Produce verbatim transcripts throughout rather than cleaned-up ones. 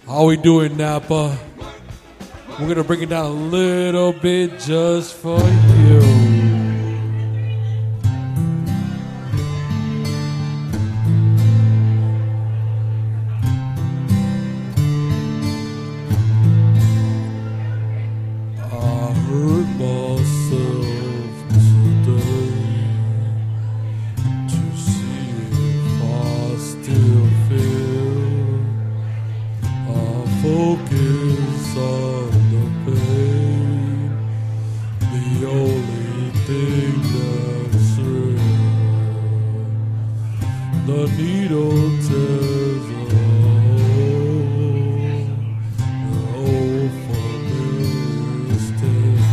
How we doing, Napa? We're gonna bring it down a little bit just for you. Focus on the pain, the only thing that's real. The needle tears a hole, the old familiar sting.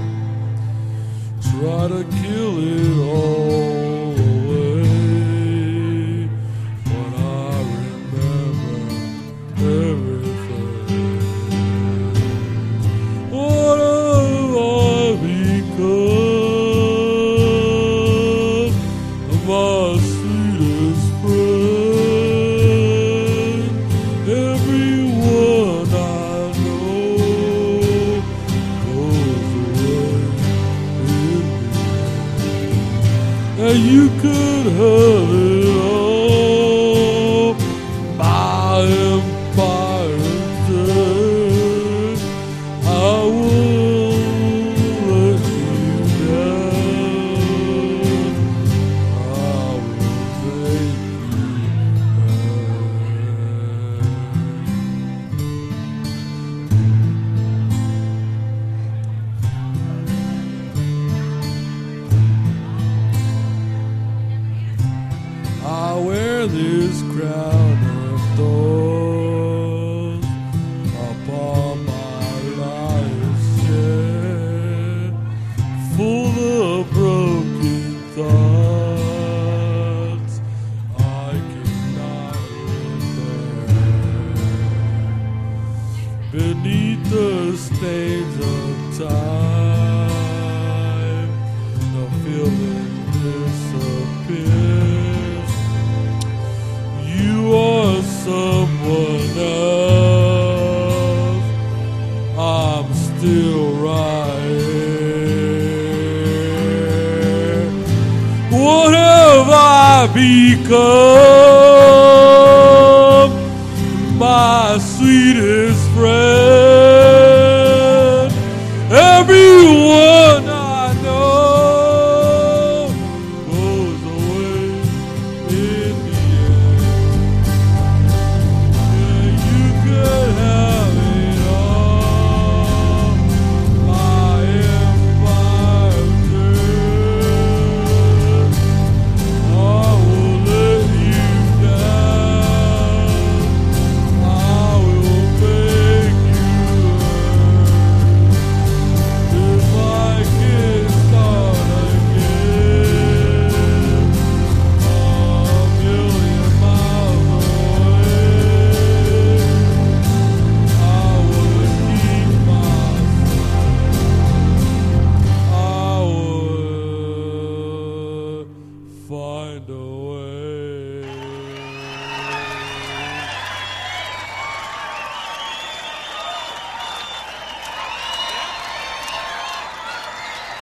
Try to kill it all away, but I remember everything. My sweetest friend, everyone I know goes away in the end. And you could have it all, my empire dead. I won't let you down. I wear this crown of thorns upon my life's shed, full of broken thoughts I cannot repair. Beneath the stains of time, the feeling disappears. You are someone else. I'm still right here. What have I become?